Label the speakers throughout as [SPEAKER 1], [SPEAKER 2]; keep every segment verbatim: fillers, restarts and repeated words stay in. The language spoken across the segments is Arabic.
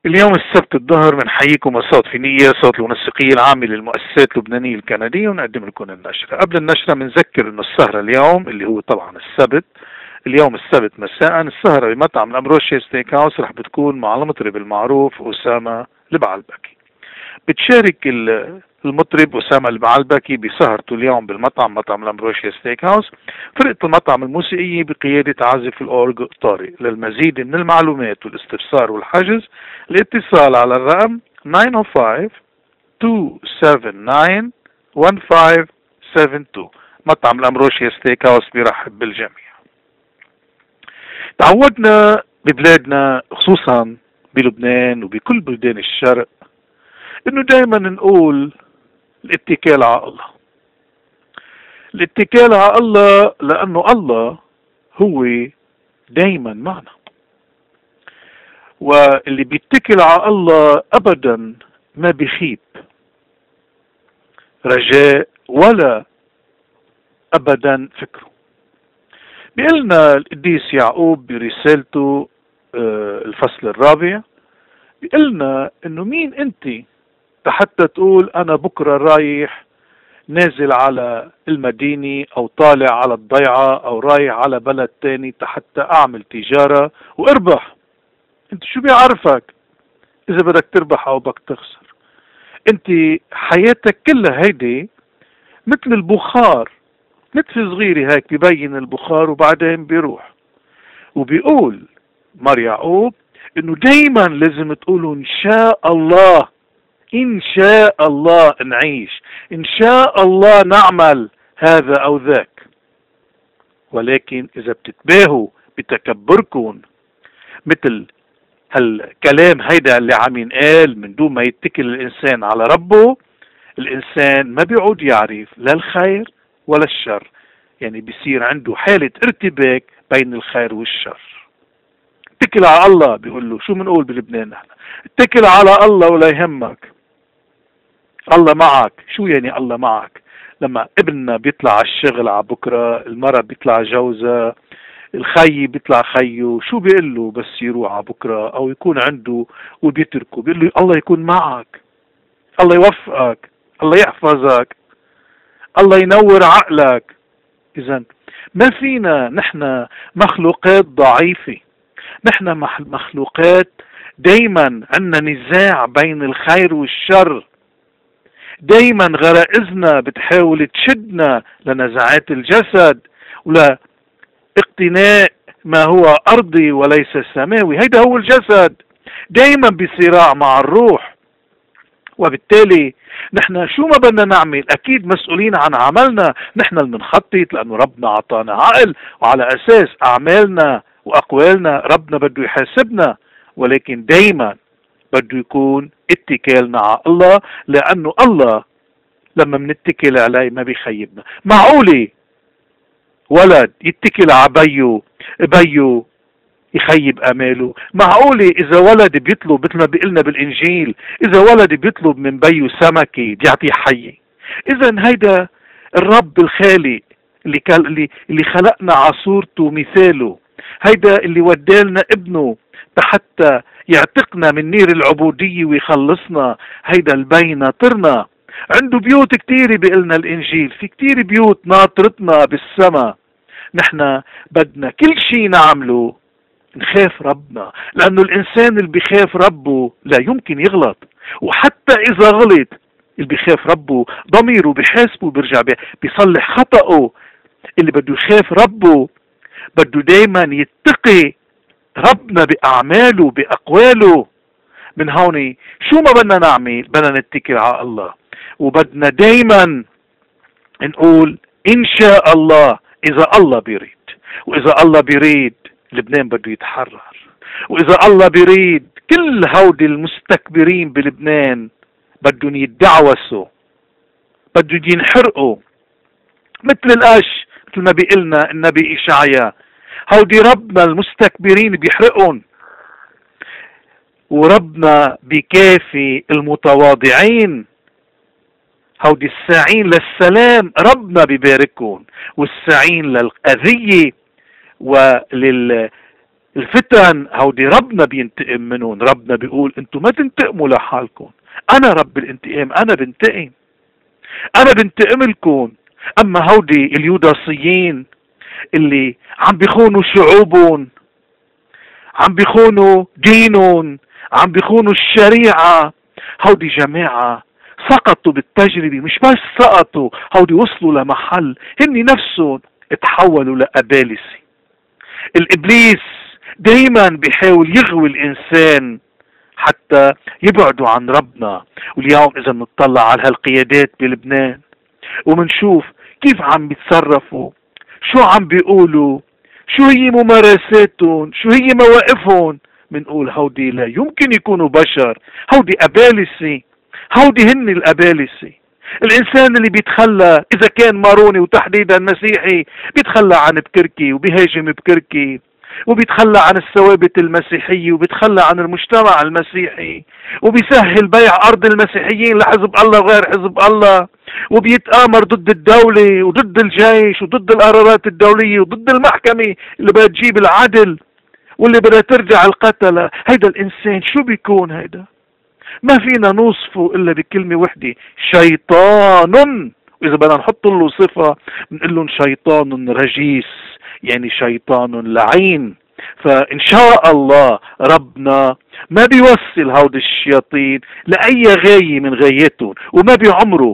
[SPEAKER 1] اليوم السبت الظهر بنحييكم الصوت في نية صوت المنسقية العامة للمؤسسات اللبنانية الكندية، ونقدم لكم النشرة. قبل النشرة بنذكر انه السهرة اليوم اللي هو طبعا السبت، اليوم السبت مساء السهرة بمطعم الأمروشي ستيك هاوس رح بتكون مع المطرب المعروف أسامة البعلبكي. بتشارك المطرب أسامة البعلبكي بسهرته اليوم بالمطعم مطعم الأمروشي ستيك هاوس فرقة المطعم الموسيقية بقيادة عازف الأورج طارق. للمزيد من المعلومات والاستفسار والحجز الاتصال على الرقم تسعة صفر خمسة اثنين سبعة تسعة واحد خمسة سبعة اثنين. مطعم الأمروشي ستيك هاوس بيرحب بالجميع. تعودنا ببلادنا خصوصا بلبنان وبكل بلدان الشرق انه دائما نقول الاتكال على الله. الاتكال على الله لانه الله هو دائما معنا، واللي بيتكل على الله ابدا ما بيخيب رجاء ولا ابدا فكره. بيقلنا القديس يعقوب برسالته الفصل الرابع، بيقلنا انه مين انت حتى تقول انا بكرة رايح نازل على المدينة او طالع على الضيعة او رايح على بلد تاني حتى اعمل تجارة واربح. انت شو بيعرفك اذا بدك تربح او بدك تخسر؟ انت حياتك كلها هيدي مثل البخار، نتفة صغيرة هيك ببين البخار وبعدين بيروح. وبيقول مار يعقوب انه دايما لازم تقولوا ان شاء الله، إن شاء الله نعيش، إن شاء الله نعمل هذا أو ذاك. ولكن إذا بتتباهوا بتكبركم مثل هالكلام هيدا اللي عم ينقال من دون ما يتكل الإنسان على ربه، الإنسان ما بيعود يعرف لا الخير ولا الشر، يعني بيصير عنده حالة ارتباك بين الخير والشر. اتكل على الله، بيقول له شو منقول بلبنان نحن؟ اتكل على الله ولا يهمك، الله معك. شو يعني الله معك؟ لما ابننا بيطلع على الشغل على بكرة، المرأة بيطلع جوزها، الخي بيطلع خيه، شو بيقول له بس يروح على بكرة او يكون عنده وبيتركه؟ بيقول له الله يكون معك، الله يوفقك، الله يحفظك، الله ينور عقلك. اذا ما فينا نحن مخلوقات ضعيفة، نحن مخلوقات دايما عندنا نزاع بين الخير والشر، دايما غرائزنا بتحاول تشدنا لنزعات الجسد ولا اقتناء ما هو أرضي وليس سماوي. هيدا هو الجسد، دايما بصراع مع الروح. وبالتالي نحن شو ما بدنا نعمل أكيد مسؤولين عن عملنا، نحن اللي بنخطط لأنه ربنا عطانا عقل، وعلى أساس أعمالنا وأقوالنا ربنا بده يحاسبنا. ولكن دايما بده يكون اتكالنا على الله، لأنه الله لما منتكل عليه ما بيخيبنا. معقولة ولد يتكل على بيو بيو يخيب اماله؟ معقولة اذا ولد بيطلب مثل ما بيقلنا بالانجيل، اذا ولد بيطلب من بيو سمكة بيعطيه حية؟ اذا هيدا الرب الخالق اللي اللي اللي خلقنا على صورته ومثاله، هيدا اللي ودالنا ابنه حتى يعتقنا من نير العبودية ويخلصنا، هيدا البي ناطرنا. عنده بيوت كتيرة بيقلنا الانجيل، في كتير بيوت ناطرتنا بالسما. نحن بدنا كل شي نعمله نخاف ربنا، لانه الانسان اللي بيخاف ربه لا يمكن يغلط، وحتى اذا غلط اللي بيخاف ربه ضميره بيحاسبه بيرجع بيصلح خطأه. اللي بده يخاف ربه بده دايما يتقي ربنا بأعماله بأقواله. من هون شو ما بدنا نعمل بدنا نتكل على الله، وبدنا دايما نقول إن شاء الله إذا الله بيريد. وإذا الله بيريد لبنان بده يتحرر، وإذا الله بيريد كل هودي المستكبرين بلبنان بدهم يتدعوسوا، بدهم ينحرقوا مثل القش، مثل ما بيقلنا النبي إشعيا. هودي ربنا المستكبرين بيحرقون، وربنا بكافي المتواضعين. هودي الساعين للسلام ربنا بيباركون، والساعين للأذية ولل الفتن هودي ربنا بينتقم منهم. ربنا بيقول انتم ما تنتقموا لحالكم، انا رب الانتقام، انا بنتقم، انا بنتقم لكم. اما هودي اليوداسيين اللي عم بيخونوا شعوبهم، عم بيخونوا دينهم، عم بيخونوا الشريعة، هودي جماعة سقطوا بالتجربة. مش بس سقطوا، هودي وصلوا لمحل هن نفسهم اتحولوا لأبالسة. الإبليس دايما بيحاول يغوي الإنسان حتى يبعدوا عن ربنا. واليوم إذا بنطلع على هالقيادات بلبنان ومنشوف كيف عم بيتصرفوا، شو عم بيقولوا، شو هي ممارساتهم، شو هي مواقفهم، بنقول هودي لا يمكن يكونوا بشر، هودي أبالسة، هودي هن الأبالسة. الإنسان اللي بيتخلى إذا كان ماروني وتحديدا مسيحي بيتخلى عن بكركي وبيهاجم بكركي، وبيتخلى عن الثوابت المسيحية، وبيتخلى عن المجتمع المسيحي، وبيسهل بيع أرض المسيحيين لحزب الله وغير حزب الله، وبيتآمر ضد الدولة وضد الجيش وضد القرارات الدولية وضد المحكمة اللي بدها تجيب العدل واللي بدها ترجع القتلة. هيدا الإنسان شو بيكون؟ هيدا ما فينا نوصفه إلا بكلمة وحدة، شيطان. وإذا بدنا نحط له صفة بنقول لهم شيطان رجيس، يعني شيطان لعين. فإن شاء الله ربنا ما بيوصل هود الشياطين لأي غاية من غاياتهم، وما بيعمروا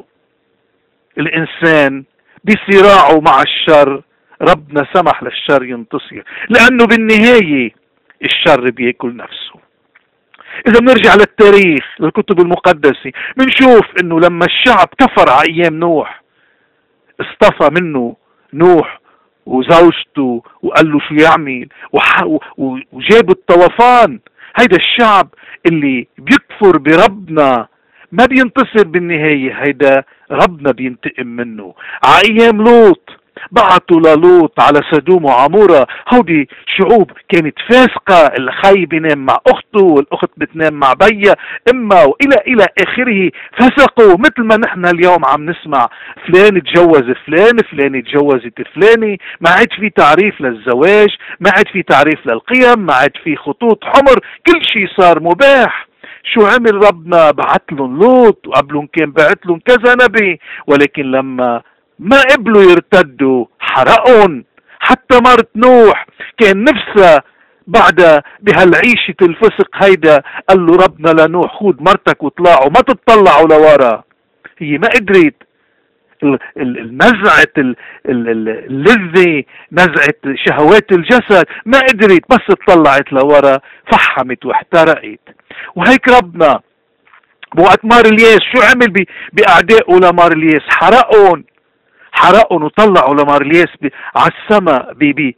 [SPEAKER 1] الإنسان بصراعه مع الشر. ربنا سمح للشر ينتصر، لأنه بالنهاية الشر بياكل نفسه. إذا بنرجع للتاريخ للكتب المقدسة بنشوف إنه لما الشعب كفر على أيام نوح، اصطفى منه نوح وزوجته وقال له شو يعمل، وجابوا الطوفان. هيدا الشعب اللي بيكفر بربنا ما بينتصر بالنهاية، هيدا ربنا بينتقم منه. على أيام لوط بعتوا للوط على سدوم وعمورة، هودي شعوب كانت فاسقة، الخي بينام مع أخته والأخت بتنام مع بيها إما وإلى إلى آخره. فسقوا مثل ما نحن اليوم عم نسمع فلان تجوز فلان، فلان تجوزت فلاني. ما عاد في تعريف للزواج، ما عاد في تعريف للقيم، ما عاد في خطوط حمر، كل شيء صار مباح. شو عمل ربنا؟ بعت لهم لوط، وقبلهم كان بعت لهم كذا نبي، ولكن لما ما قبلوا يرتدوا حرقهم. حتى مرت نوح كان نفسها بعد بهالعيشة الفسق هيدا، قال له ربنا لنوح خود مرتك واطلعوا ما تطلعوا لورا. هي ما قدرت، نزعت اللذة، نزعت شهوات الجسد، ما قدرت، بس اطلعت لورا فحمت واحترقت. وهيك ربنا بوقت مار الياس شو عمل بأعدائه لمار الياس؟ حرقهم، حرقهم وطلعوا لمار الياس على السماء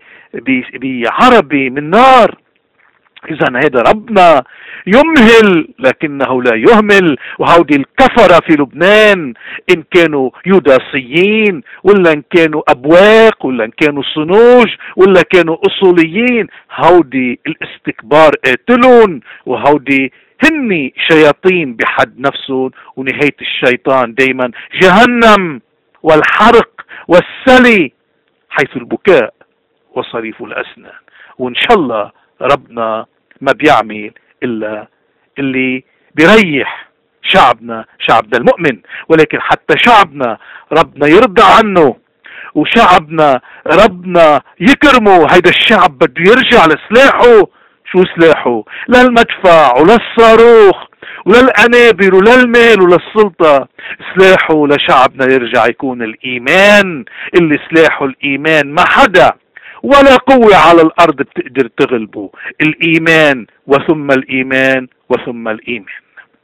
[SPEAKER 1] بعربي من نار. إذا هذا ربنا يمهل لكنه لا يهمل. وهودي الكفرة في لبنان إن كانوا يوداسيين ولا إن كانوا أبواق ولا إن كانوا صنوج ولا كانوا أصوليين، هودي الاستكبار قاتلون، وهودي هني شياطين بحد نفسهم. ونهاية الشيطان دايما جهنم والحرق والسلي، حيث البكاء وصريف الأسنان. وإن شاء الله ربنا ما بيعمل إلا اللي بيريح شعبنا، شعبنا المؤمن. ولكن حتى شعبنا ربنا يرضى عنه، وشعبنا ربنا يكرمه. هيدا الشعب بده يرجع لسلاحه. شو سلاحه؟ لا المدفع ولا الصاروخ ولا القنابل ولا المال ولا السلطة. سلاحه لشعبنا يرجع يكون الإيمان، اللي سلاحه الإيمان. ما حدا ولا قوة على الأرض بتقدر تغلبه. الإيمان وثم الإيمان وثم الإيمان.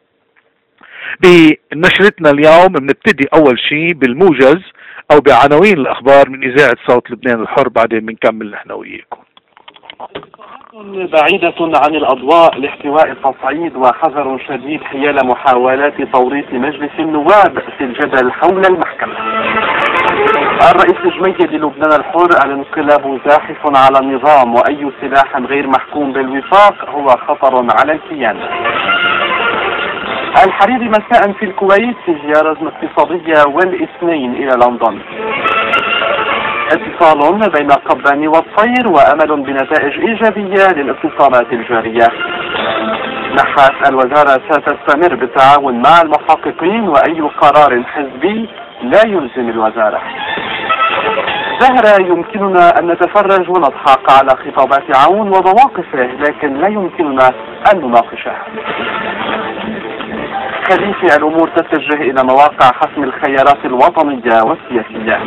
[SPEAKER 1] بنشرتنا اليوم بنبتدي أول شيء بالموجز أو بعناوين الأخبار من إذاعة صوت لبنان الحر، بعدين بنكمل نحن وياكم.
[SPEAKER 2] بعيدة عن الأضواء لاحتواء التصعيد، وحذر شديد حيال محاولات توريط مجلس النواب في الجدل حول المحكمة. الرئيس الجمهوري للبنان الحر الانقلاب زاحف على النظام، وأي سلاح غير محكوم بالوفاق هو خطر على الكيان. الحريري مساء في الكويت في زيارة اقتصادية والاثنين إلى لندن. اتصال بين قباني والصير وأمل بنتائج إيجابية للاتصالات الجارية. نحت الوزارة ستستمر بالتعاون مع المحققين وأي قرار حزبي لا يلزم الوزارة. زهرة يمكننا أن نتفرج ونضحك على خطابات عون ومواقفه، لكن لا يمكننا أن نناقشها. خليفة الأمور تتجه إلى مواقع حسم الخيارات الوطنية والسياسية.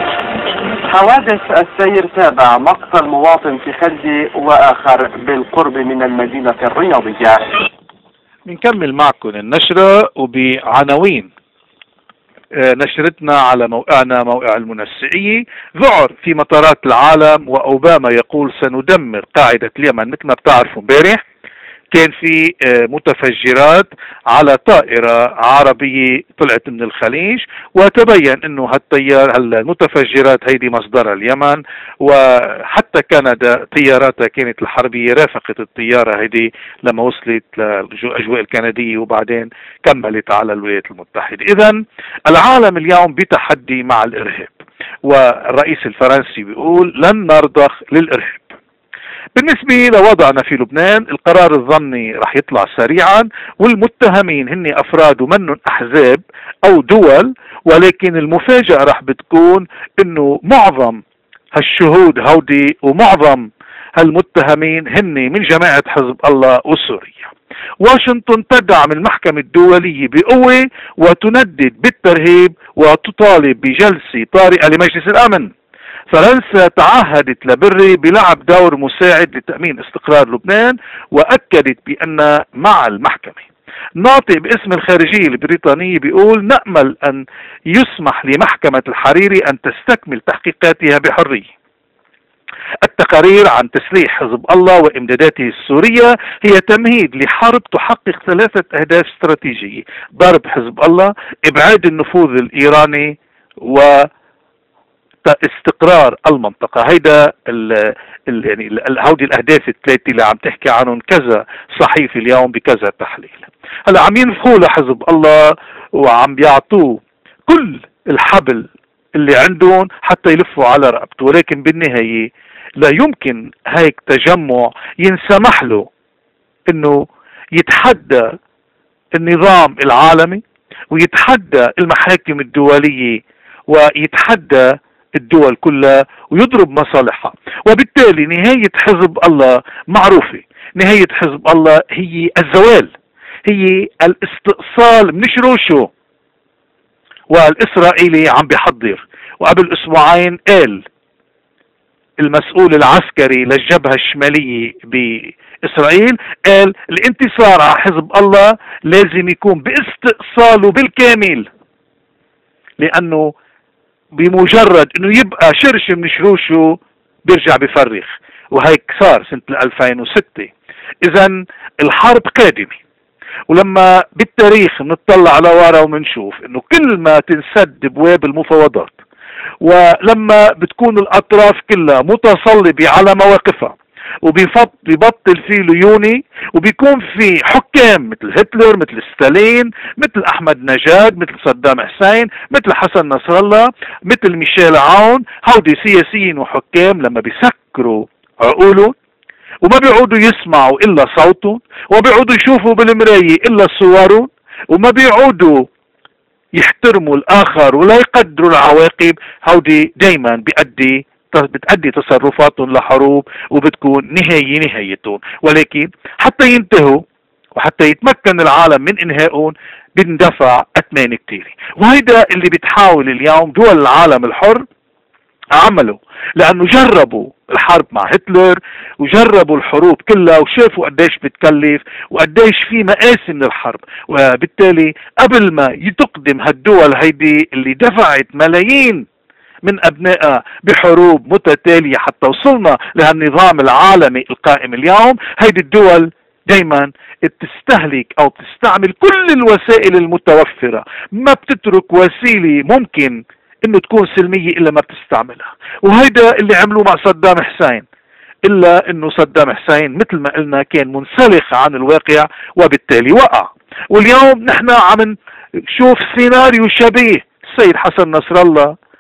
[SPEAKER 2] حوادث السير تابع مقتل مواطن في خلدي وآخر بالقرب من المدينة الرياضية.
[SPEAKER 1] بنكمل معكم النشرة وبعناوين نشرتنا على موقعنا موقع المنسئية. ذعر في مطارات العالم وأوباما يقول سندمر قاعدة اليمن. مثل ما بتعرفوا امبارح كان في متفجرات على طائرة عربية طلعت من الخليج، وتبين انه هالطيار المتفجرات هيدي مصدرها اليمن، وحتى كندا طياراتها كانت الحربية رافقت الطيارة هيدي لما وصلت للأجواء الكندية وبعدين كملت على الولايات المتحدة. اذا العالم اليوم بتحدي مع الارهاب، والرئيس الفرنسي بيقول لن نرضخ للارهاب. بالنسبة لوضعنا في لبنان، القرار الظني رح يطلع سريعا، والمتهمين هن أفراد ومنهم أحزاب أو دول، ولكن المفاجأة رح بتكون إنه معظم هالشهود هودي ومعظم هالمتهمين هن من جماعة حزب الله وسوريا. واشنطن تدعم المحكمة الدولية بقوة وتندد بالترهيب وتطالب بجلسة طارئة لمجلس الأمن. فرنسا تعهدت لبري بلعب دور مساعد لتأمين استقرار لبنان، وأكدت بأن مع المحكمة. ناطق باسم الخارجية البريطانية بيقول نأمل أن يسمح لمحكمة الحريري أن تستكمل تحقيقاتها بحرية. التقارير عن تسليح حزب الله وإمداداته السورية هي تمهيد لحرب تحقق ثلاثة أهداف استراتيجية: ضرب حزب الله، إبعاد النفوذ الإيراني، و استقرار المنطقة. هيدا ال ال يعني هودي الأهداف الثلاثة اللي عم تحكي عنهم كذا صحيفة اليوم بكذا تحليل. هلا عم ينفخوا لحزب الله وعم بيعطوه كل الحبل اللي عندهم حتى يلفوا على رقبته، ولكن بالنهاية لا يمكن هيك تجمع ينسمح له انه يتحدى النظام العالمي ويتحدى المحاكم الدولية ويتحدى الدول كلها ويضرب مصالحها. وبالتالي نهاية حزب الله معروفة، نهاية حزب الله هي الزوال، هي الاستئصال من شروشه. والإسرائيلي عم بيحضر، وقبل أسبوعين قال المسؤول العسكري للجبهة الشمالية بإسرائيل قال الانتصار على حزب الله لازم يكون باستئصاله بالكامل، لأنه بمجرد انه يبقى شرش من شروشه بيرجع بفرخ، وهيك صار سنة ألفين وستة. اذا الحرب قادمة، ولما بالتاريخ بنطلع لورا وبنشوف انه كل ما تنسد ابواب المفاوضات ولما بتكون الاطراف كلها متصلبة على مواقفها وبيبطل فيه ليوني وبيكون في حكام مثل هتلر مثل ستالين مثل احمد نجاد مثل صدام حسين مثل حسن نصر الله مثل ميشيل عون، هودي سياسيين وحكام لما بيسكروا عقولهم وما بيعودوا يسمعوا الا صوتهم وما بيعودوا يشوفوا بالمراية الا صورهم وما بيعودوا يحترموا الاخر ولا يقدروا العواقب، هودي دايما بيؤدي بتأدي تصرفاتهم لحروب وبتكون نهاية نهايتهم. ولكن حتى ينتهوا وحتى يتمكن العالم من انهائهم بندفع اثمان كتير، وهيدا اللي بتحاول اليوم دول العالم الحر عملوا، لانه جربوا الحرب مع هتلر وجربوا الحروب كلها وشافوا قديش بتكلف وقديش في مقاسي من الحرب. وبالتالي قبل ما تقدم هالدول هيدي اللي دفعت ملايين من أبنائها بحروب متتالية حتى وصلنا لهالنظام العالمي القائم اليوم، هيدي الدول دايما تستهلك أو تستعمل كل الوسائل المتوفرة، ما بتترك وسيلة ممكن إنه تكون سلمية إلا ما بتستعملها. وهيدا اللي عملوه مع صدام حسين، إلا إنه صدام حسين مثل ما قلنا كان منسلخ عن الواقع وبالتالي وقع. واليوم نحن عم نشوف سيناريو شبيه. السيد حسن نصر الله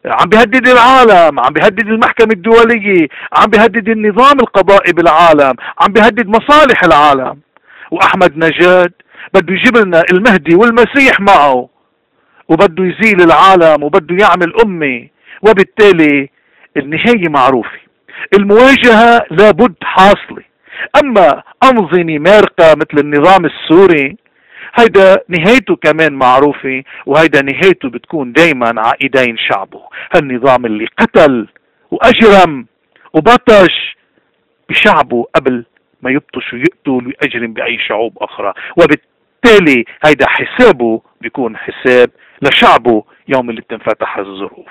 [SPEAKER 1] عم بيهدد العالم، عم بيهدد المحكمة الدولية، عم بيهدد النظام القضائي بالعالم، عم بيهدد مصالح العالم. وأحمد نجاد بده يجيب لنا المهدي والمسيح معه، وبده يزيل العالم وبده يعمل أمة، وبالتالي النهاية معروفة، المواجهة لابد حاصلة. أما أنظمة مارقة مثل النظام السوري هيدا نهايته كمان معروفة، وهيدا نهايته بتكون دايما على ايدين شعبه، هالنظام اللي قتل واجرم وبطش بشعبه قبل ما يبطش ويقتل ويأجرم بأي شعوب أخرى، وبالتالي هيدا حسابه بيكون حساب لشعبه يوم اللي بتنفتح الظروف.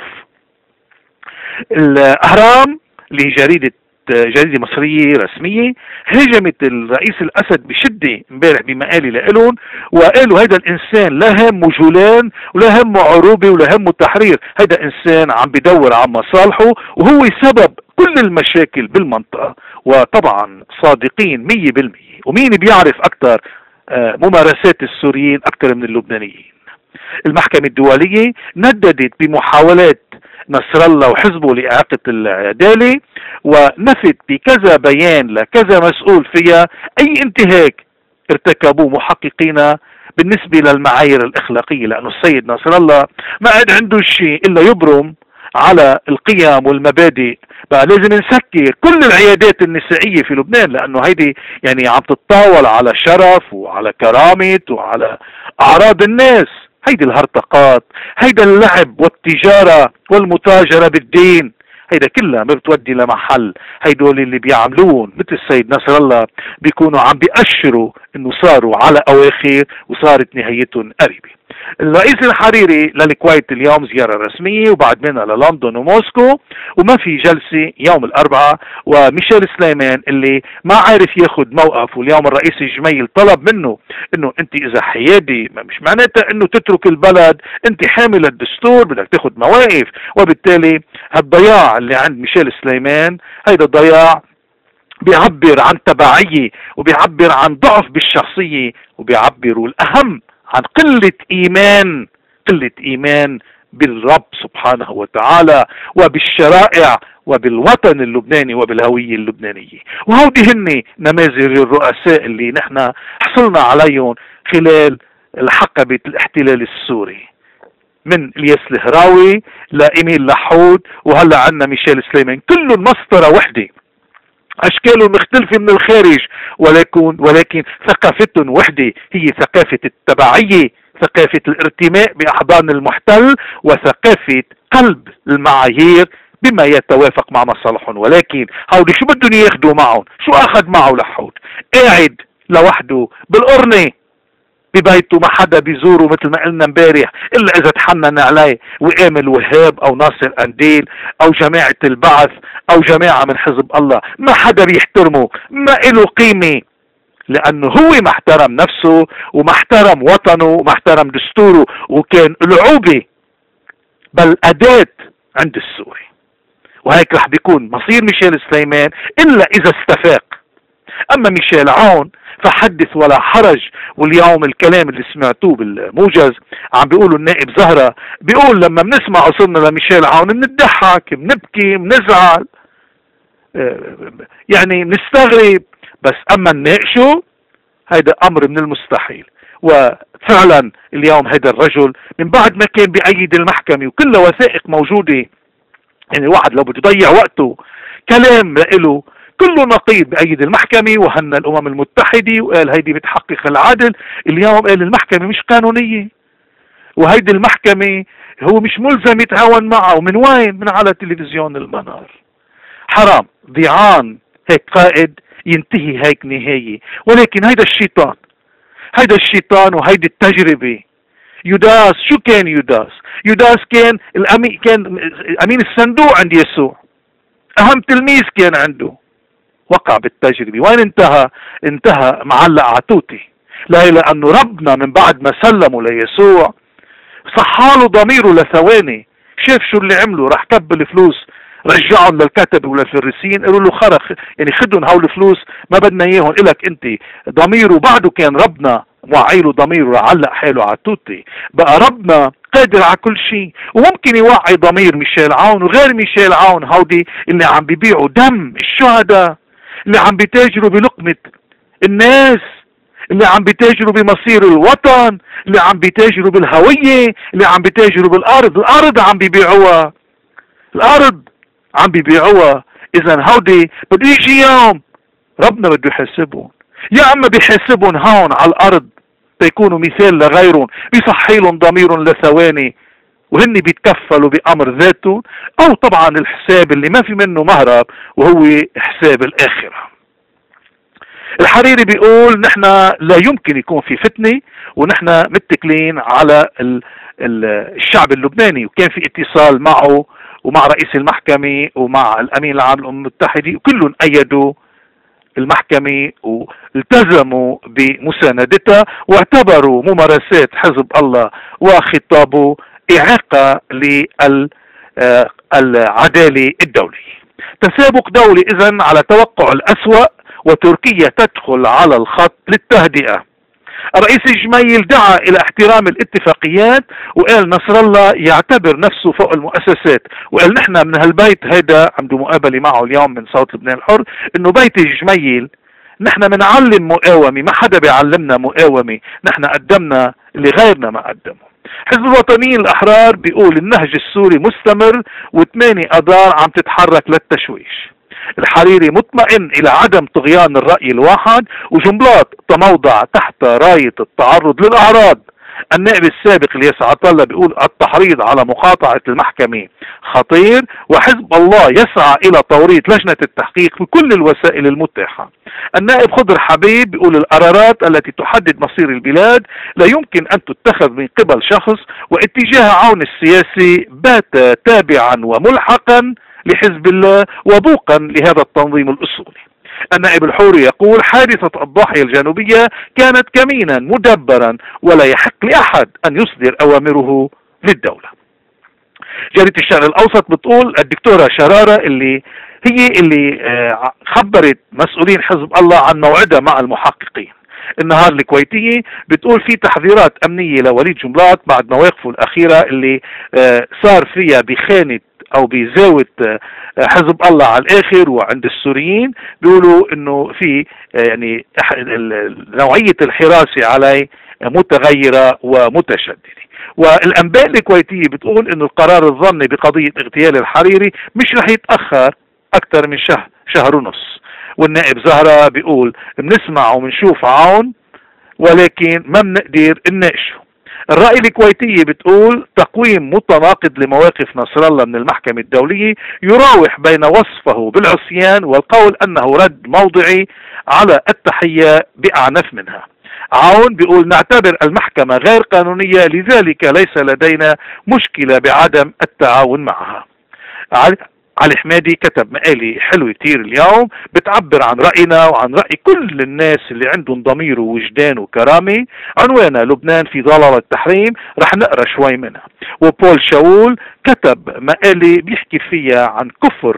[SPEAKER 1] الأهرام اللي هي جريدة جريدة مصرية رسمية هجمت الرئيس الأسد بشدة امبارح بمقالي لإلهم، وقالوا هيدا الإنسان لا همه جولان ولا همه عروبة ولا همه تحرير، هيدا إنسان عم بدور على مصالحه وهو سبب كل المشاكل بالمنطقة. وطبعا صادقين مية بالمية، ومين بيعرف أكتر ممارسات السوريين أكتر من اللبنانيين. المحكمة الدولية نددت بمحاولات نصر الله وحزبه لإعاقة العدالة، ونفت بكذا بيان لكذا مسؤول فيها أي انتهاك ارتكبوه محققين بالنسبة للمعايير الأخلاقية، لأنه السيد نصر الله ما عاد عنده شيء إلا يبرم على القيم والمبادئ. بقى لازم نسكر كل العيادات النسائية في لبنان، لأنه هيدي يعني عم تتطاول على شرف وعلى كرامة وعلى أعراض الناس. هيدي الهرطقات، هيدا اللعب والتجارة والمتاجرة بالدين، هيدا كلها ما بتودي لمحل. هيدول اللي بيعملون مثل السيد نصر الله بيكونوا عم بيأشروا انه صاروا على اواخر وصارت نهايتهم قريبة. الرئيس الحريري للكويت اليوم زيارة رسمية، وبعد منها للندن وموسكو، وما في جلسة يوم الأربعاء. وميشيل سليمان اللي ما عارف ياخد موقف، واليوم الرئيس الجميل طلب منه انه انت اذا حيادي مش معناتها انه تترك البلد، انت حامل الدستور بدك تاخد مواقف. وبالتالي هالضياع اللي عند ميشيل سليمان هيدا ضياع بيعبر عن تبعية وبيعبر عن ضعف بالشخصية، وبيعبر والأهم عن قلة إيمان، قلة إيمان بالرب سبحانه وتعالى وبالشرائع وبالوطن اللبناني وبالهوية اللبنانية. وهودي هن نماذج الرؤساء اللي نحن حصلنا عليهم خلال حقبة الاحتلال السوري، من الياس الهراوي لإيميل لحود وهلا عنا ميشيل سليمان، كلهم مسطرة وحدة، أشكالهم مختلفة من الخارج، ولكن ولكن ثقافتهم وحدة، هي ثقافة التبعية، ثقافة الارتماء بأحضان المحتل، وثقافة قلب المعايير بما يتوافق مع مصالحهم. ولكن هودي شو بدهم ياخدوا معهم؟ شو أخذ معه لحود؟ قاعد لوحده بالقرنة ببيته، ما حدا بيزوره مثل ما قلنا امبارح الا اذا تحنن عليه وقام الوهاب او ناصر قنديل او جماعة البعث او جماعة من حزب الله، ما حدا بيحترمه، ما له قيمة، لانه هو ما احترم نفسه وما احترم وطنه وما احترم دستوره، وكان العوبة بل أداة عند السوري. وهيك رح بيكون مصير ميشيل سليمان الا اذا استفاق. اما ميشيل عون فحدث ولا حرج. واليوم الكلام اللي سمعتوه بالموجز عم بيقولوا النائب زهرة بيقول لما بنسمع وصلنا لميشيل عون بنضحك بنبكي بنزعل يعني بنستغرب، بس اما نناقشه هيدا امر من المستحيل. وفعلا اليوم هيدا الرجل من بعد ما كان بأيد المحكمة وكل وثائق موجودة، يعني الواحد لو بده يضيع وقته كلام له كله نقيض بأيد المحكمة، وهنا الأمم المتحدة وقال هيدي بتحقق العدل. اليوم قال المحكمة مش قانونية، وهيدي المحكمة هو مش ملزم يتهاون معه. ومن وين؟ من على تلفزيون المنار. حرام ضيعان هيك قائد ينتهي هيك نهاية. ولكن هيدا الشيطان، هيدا الشيطان وهيدي التجربة. يوداس شو كان؟ يوداس يوداس كان الأمين، كان أمين الصندوق عند يسوع، أهم تلميذ كان عنده، وقع بالتجربة. وين انتهى؟ انتهى معلق عتوتي. لا، لأنه ربنا من بعد ما سلموا ليسوع صحاله ضميره لثواني، شاف شو اللي عملوا، راح كب الفلوس رجعهم للكتب وللفريسيين، قالوا له خرخ يعني خدهم هول الفلوس ما بدنا اياهم، إلك انت. ضميره بعده كان ربنا موعيله ضميره علق حاله على التوتي. بقى ربنا قادر على كل شيء، وممكن يوعي ضمير ميشيل عون وغير ميشيل عون، هودي اللي عم بيبيعوا دم الشهداء، اللي عم بيتاجروا بلقمة الناس، اللي عم بيتاجروا بمصير الوطن، اللي عم بيتاجروا بالهوية، اللي عم بيتاجروا بالأرض. الأرض عم بيبيعوها، الأرض عم بيبيعوها. إذا هودي بده يجي يوم ربنا بده يحاسبهم، يا أما بيحاسبهم هون على الأرض تيكونوا مثال لغيرهم، بيصحي لهم ضميرهم لثواني وهن بيتكفلوا بأمر ذاته، أو طبعا الحساب اللي ما في منه مهرب وهو حساب الآخرة. الحريري بيقول نحن لا يمكن يكون في فتنة، ونحن متكلين على الشعب اللبناني، وكان في اتصال معه ومع رئيس المحكمة ومع الأمين العام للأمم المتحدة، وكلهم أيدوا المحكمة والتزموا بمساندتها، واعتبروا ممارسات حزب الله وخطابه إعاقة للعدالة الدولية. تسابق دولي إذن على توقع الأسوأ، وتركيا تدخل على الخط للتهدئة. الرئيس الجميل دعا إلى احترام الاتفاقيات، وقال نصر الله يعتبر نفسه فوق المؤسسات، وقال نحن من هالبيت هيدا عنده مقابلة معه اليوم من صوت لبنان الحر، انه بيت الجميل نحن بنعلم مقاومة، ما حدا بيعلمنا مقاومة، نحن قدمنا اللي غيرنا ما قدمه. حزب الوطنيين الأحرار بيقول النهج السوري مستمر وثمانية أذار عم تتحرك للتشويش. الحريري مطمئن إلى عدم طغيان الرأي الواحد، وجنبلاط تموضع تحت راية التعرض للأعراض. النائب السابق الياس عطلة بيقول التحريض على مقاطعة المحكمة خطير، وحزب الله يسعى إلى توريط لجنة التحقيق بكل الوسائل المتاحة. النائب خضر حبيب بيقول القرارات التي تحدد مصير البلاد لا يمكن أن تتخذ من قبل شخص، واتجاه عون السياسي بات تابعا وملحقا لحزب الله وبوقا لهذا التنظيم الأصولي. النائب الحوري يقول حادثة الضاحية الجنوبية كانت كمينا مدبرا، ولا يحق لأحد أن يصدر أوامره للدولة. جريدة الشرق الأوسط بتقول الدكتورة شرارة اللي هي اللي خبرت مسؤولين حزب الله عن موعدها مع المحققين النهار الكويتية، بتقول في تحذيرات أمنية لوليد جنبلاط بعد مواقفه الأخيرة اللي صار فيها بخانة او بزاوية حزب الله على الاخر وعند السوريين. بيقولوا انه في يعني نوعية الحراسة عليه متغيرة ومتشددة. والانباء الكويتية بتقول انه القرار الظني بقضية اغتيال الحريري مش رح يتأخر اكثر من شهر شهر ونص. والنائب زهرة بيقول بنسمع وبنشوف عون ولكن ما بنقدر نناقشه. الرأي الكويتية بتقول تقويم متناقض لمواقف نصر الله من المحكمة الدولية، يراوح بين وصفه بالعصيان والقول أنه رد موضعي على التحية بأعنف منها. عون بيقول نعتبر المحكمة غير قانونية، لذلك ليس لدينا مشكلة بعدم التعاون معها. علي حمادي كتب مقالة حلوة كتير اليوم بتعبر عن رأينا وعن رأي كل الناس اللي عندهم ضمير ووجدان وكرامة، عنوانها لبنان في ضلال التحريم، رح نقرأ شوي منها. وبول شاول كتب مقالة بيحكي فيها عن كفر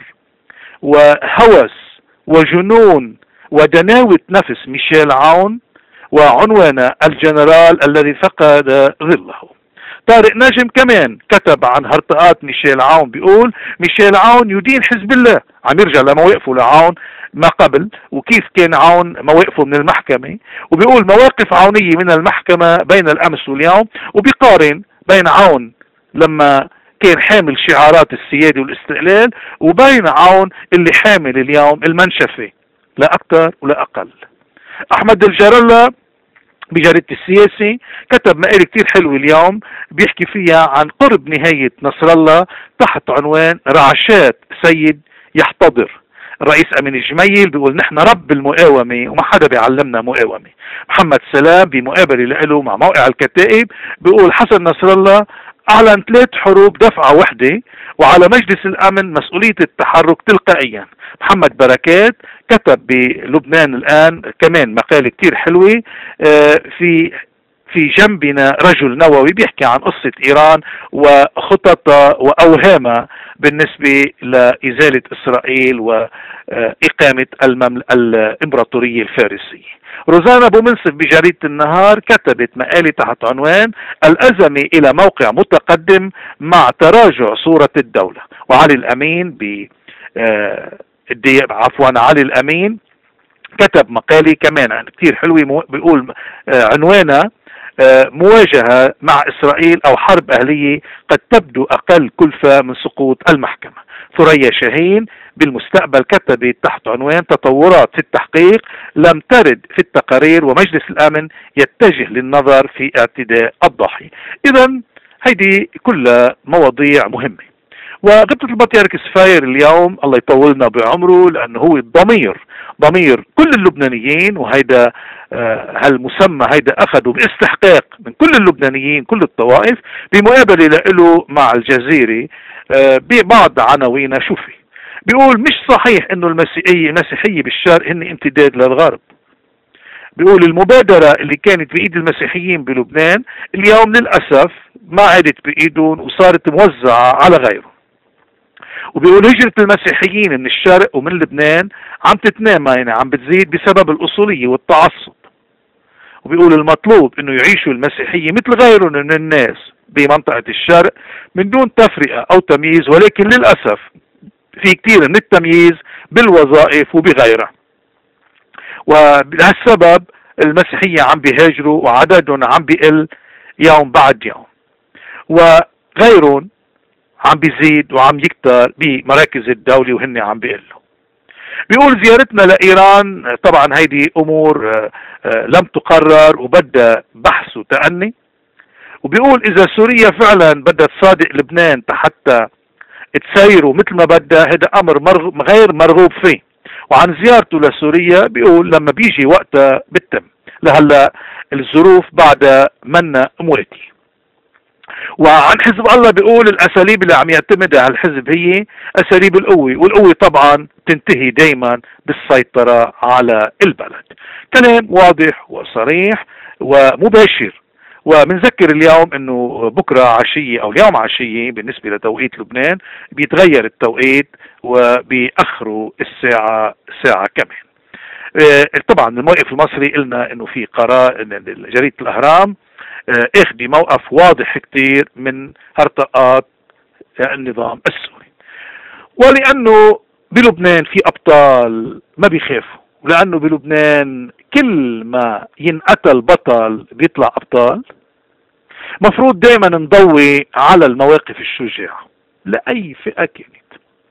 [SPEAKER 1] وهوس وجنون ودناوة نفس ميشيل عون، وعنوانها الجنرال الذي فقد ظله. طارق نجم كمان كتب عن هرطقات ميشيل عون، بيقول ميشيل عون يدين حزب الله، عم يرجع لمواقفه لعون ما قبل وكيف كان عون مواقفه من المحكمة، وبيقول مواقف عونية من المحكمة بين الأمس واليوم، وبيقارن بين عون لما كان حامل شعارات السيادة والاستقلال وبين عون اللي حامل اليوم المنشفة، لا أكثر ولا أقل. أحمد الجرلة بجريدة السياسي كتب مقالة كتير حلوة اليوم بيحكي فيها عن قرب نهاية نصر الله تحت عنوان رعشات سيد يحتضر. الرئيس أمين الجميل بيقول نحن رب المقاومة وما حدا بيعلمنا مقاومة. محمد سلام بمقابلة له مع موقع الكتائب بيقول حسن نصر الله أعلن ثلاث حروب دفعة وحدة، وعلى مجلس الأمن مسؤولية التحرك تلقائيا. محمد بركات كتب بلبنان الآن كمان مقالة كتير حلوة في في جنبنا رجل نووي بيحكي عن قصة إيران وخططها وأوهامها بالنسبة لإزالة إسرائيل وإقامة الممل... الإمبراطورية الفارسية. روزانا أبو منصف بجريدة النهار كتبت مقالة تحت عنوان الأزمة إلى موقع متقدم مع تراجع صورة الدولة. وعلي الأمين ب عفوا علي الأمين كتب مقالة كمان كتير حلوة بيقول عنوانها مواجهة مع إسرائيل أو حرب أهلية قد تبدو أقل كلفة من سقوط المحكمة. ثريا شاهين بالمستقبل كتبت تحت عنوان تطورات في التحقيق لم ترد في التقارير ومجلس الأمن يتجه للنظر في اعتداء الضاحية. إذا هيدي كلها مواضيع مهمة. وغبطة البطيرك السفاير اليوم الله يطولنا بعمره لأنه هو الضمير ضمير كل اللبنانيين، وهيدا آه هالمسمى هيدا أخذوا باستحقاق من كل اللبنانيين كل الطوائف بمقابلة له مع الجزيرة آه ببعض عناوينه. شوفي بيقول مش صحيح انه المسيحية المسيحية بالشرق هن امتداد للغرب. بيقول المبادرة اللي كانت بإيد المسيحيين بلبنان اليوم للأسف ما عادت بإيدهم وصارت موزعة على غيرهم. وبيقول هجرة المسيحيين من الشرق ومن لبنان عم تتنامى يعني عم بتزيد بسبب الأصولية والتعصب. وبيقول المطلوب انه يعيشوا المسيحية مثل غيرهم من الناس بمنطقة الشرق من دون تفرقة او تمييز، ولكن للأسف في كتير من التمييز بالوظائف وبغيرها. ولهالسبب المسيحية عم بيهاجروا وعددهم عم بيقل يوم بعد يوم، وغيرهم عم بيزيد وعم يكتر بمراكز الدولة وهن عم بيقلوا. بيقول زيارتنا لإيران طبعا هيدي أمور لم تقرر وبدأ بحث وتأني. وبيقول إذا سوريا فعلا بدها تصادق لبنان حتى تسيروا مثل ما بدها هذا أمر مرغ... غير مرغوب فيه. وعن زيارته لسوريا بيقول لما بيجي وقتها بتم، لهلا الظروف بعد منا مواتي. وعن حزب الله بيقول الأساليب اللي عم يعتمدها على الحزب هي أساليب القوة، والقوة طبعا تنتهي دايما بالسيطرة على البلد. كلام واضح وصريح ومباشر. وبنذكر اليوم انه بكره عشيه او اليوم عشيه بالنسبه لتوقيت لبنان بيتغير التوقيت وبيأخروا الساعه ساعه كمان. طبعا الموقف المصري قلنا انه في قرار جريده الاهرام اخذ موقف واضح كتير من هرطقات النظام السوري، ولانه بلبنان في ابطال ما بيخافوا، ولانه بلبنان كل ما ينقتل بطل بيطلع ابطال. مفروض دائما نضوي على المواقف الشجاعة لأي فئة كانت،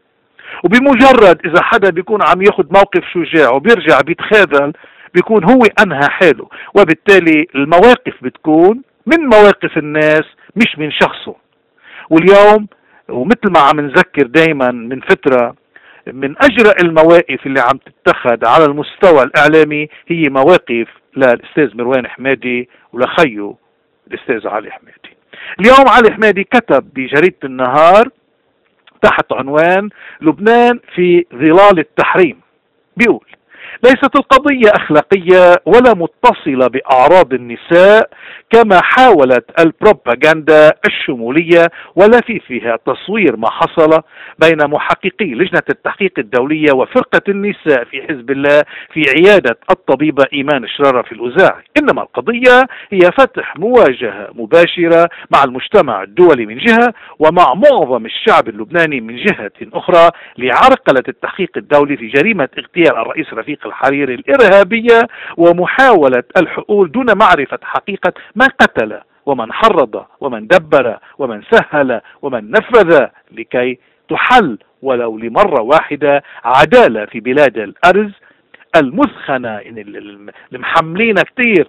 [SPEAKER 1] وبمجرد إذا حدا بيكون عم ياخد موقف شجاع وبيرجع بيتخاذل بيكون هو أنهى حاله، وبالتالي المواقف بتكون من مواقف الناس مش من شخصه. واليوم ومثل ما عم نذكر دائما من فترة، من أجرأ المواقف اللي عم تتخذ على المستوى الإعلامي هي مواقف للأستاذ مروان حمادي ولخيه الأستاذ علي حمادي. اليوم علي حمادي كتب بجريدة النهار تحت عنوان لبنان في ظلال التحريم، بيقول ليست القضية أخلاقية ولا متصلة بأعراض النساء كما حاولت البروباغندا الشمولية، ولا في فيها تصوير ما حصل بين محققي لجنة التحقيق الدولية وفرقة النساء في حزب الله في عيادة الطبيبة إيمان شرارة في الأوزاعي. إنما القضية هي فتح مواجهة مباشرة مع المجتمع الدولي من جهة ومع معظم الشعب اللبناني من جهة أخرى لعرقلة التحقيق الدولي في جريمة اغتيال الرئيس رفيق الحريري الإرهابية ومحاولة الحقول دون معرفة حقيقة ما قتل ومن حرض ومن دبر ومن سهل ومن نفذ لكي تحل ولو لمرة واحدة عدالة في بلاد الأرز المثخنة المحملين كتير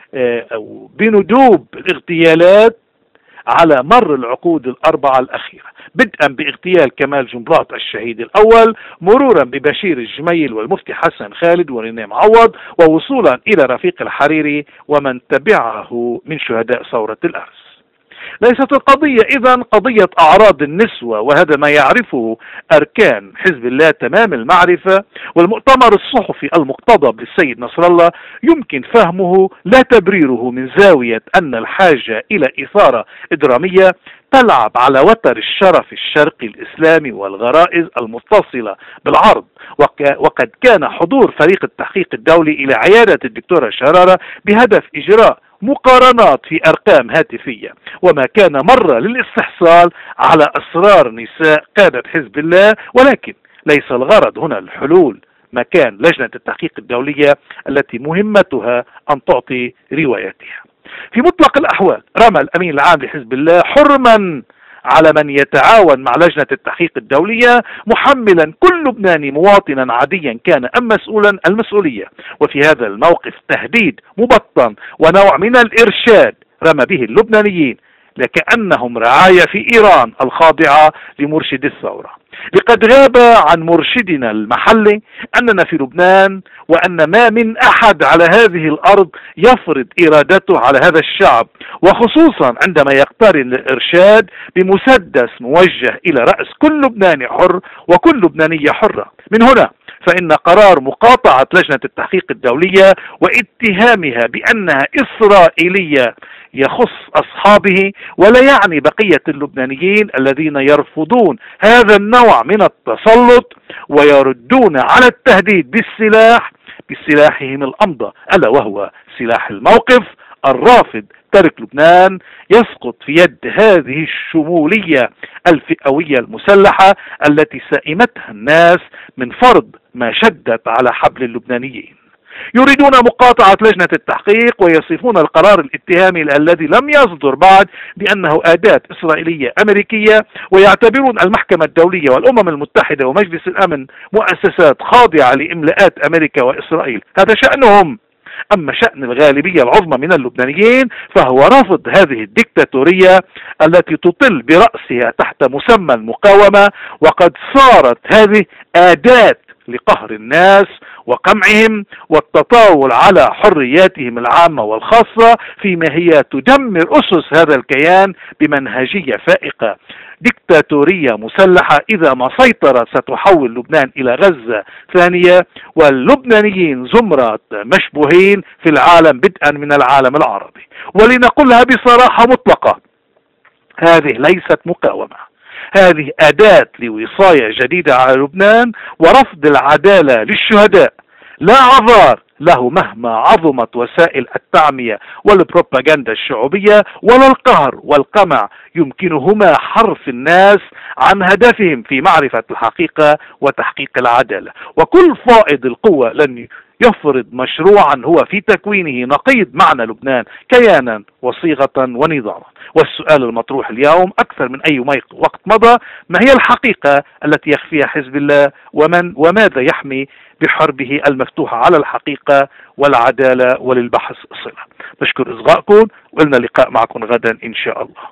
[SPEAKER 1] بندوب الاغتيالات على مر العقود الأربعة الأخيرة، بدءا باغتيال كمال جنبلاط الشهيد الأول، مرورا ببشير الجميل والمفتي حسن خالد ورينام عوض، ووصولا إلى رفيق الحريري ومن تبعه من شهداء ثورة الأرز. ليست القضية إذن قضية أعراض النسوة، وهذا ما يعرفه أركان حزب الله تمام المعرفة، والمؤتمر الصحفي المقتضب للسيد نصر الله يمكن فهمه لا تبريره من زاوية أن الحاجة إلى إثارة إجرامية تلعب على وتر الشرف الشرقي الإسلامي والغرائز المتصلة بالعرض. وقد كان حضور فريق التحقيق الدولي إلى عيادة الدكتورة شرارة بهدف إجراء مقارنات في أرقام هاتفية، وما كان مرة للاستحصال على أسرار نساء قادة حزب الله، ولكن ليس الغرض هنا الحلول مكان لجنة التحقيق الدولية التي مهمتها أن تعطي روايتها. في مطلق الأحوال رمى الأمين العام لحزب الله حرما على من يتعاون مع لجنة التحقيق الدولية، محملا كل لبناني مواطنا عاديا كان أم مسؤولا المسؤولية. وفي هذا الموقف تهديد مبطن ونوع من الإرشاد رمى به اللبنانيين لكأنهم رعاية في إيران الخاضعة لمرشد الثورة. لقد غاب عن مرشدنا المحلي أننا في لبنان، وأن ما من أحد على هذه الأرض يفرض إرادته على هذا الشعب، وخصوصا عندما يقترن الإرشاد بمسدس موجه إلى رأس كل لبناني حر وكل لبنانية حرة. من هنا فإن قرار مقاطعة لجنة التحقيق الدولية واتهامها بأنها إسرائيلية يخص أصحابه ولا يعني بقية اللبنانيين الذين يرفضون هذا النوع من التسلط ويردون على التهديد بالسلاح بسلاحهم الأمضى، ألا وهو سلاح الموقف الرافض ترك لبنان، يسقط في يد هذه الشمولية الفئوية المسلحة التي سئمتها الناس من فرض ما شدت على حبل اللبنانيين. يريدون مقاطعة لجنة التحقيق ويصفون القرار الاتهامي الذي لم يصدر بعد بأنه أداة إسرائيلية أمريكية، ويعتبرون المحكمة الدولية والأمم المتحدة ومجلس الأمن مؤسسات خاضعة لإملاءات أمريكا وإسرائيل. هذا شأنهم. أما شأن الغالبية العظمى من اللبنانيين فهو رفض هذه الدكتاتورية التي تطل برأسها تحت مسمى المقاومة، وقد صارت هذه أداة لقهر الناس وقمعهم والتطاول على حرياتهم العامة والخاصة، فيما هي تدمر أسس هذا الكيان بمنهجية فائقة ديكتاتورية مسلحة. إذا ما سيطرت ستحول لبنان إلى غزة ثانية، واللبنانيين زمرة مشبوهين في العالم بدءا من العالم العربي. ولنقلها بصراحة مطلقة، هذه ليست مقاومة، هذه أداة لوصاية جديدة على لبنان ورفض العدالة للشهداء. لا عذار له مهما عظمت وسائل التعمية والبروباغندا الشعوبية، ولا القهر والقمع يمكنهما حرف الناس عن هدفهم في معرفة الحقيقة وتحقيق العدالة. وكل فائض القوة لن يفرض مشروعا هو في تكوينه نقيض معنى لبنان كيانا وصيغة ونظاما. والسؤال المطروح اليوم أكثر من أي وقت مضى: ما هي الحقيقة التي يخفيها حزب الله، ومن وماذا يحمي بحربه المفتوحة على الحقيقة والعدالة وللبحث صلة؟ نشكر إصغائكم، وإلنا لقاء معكم غدا إن شاء الله.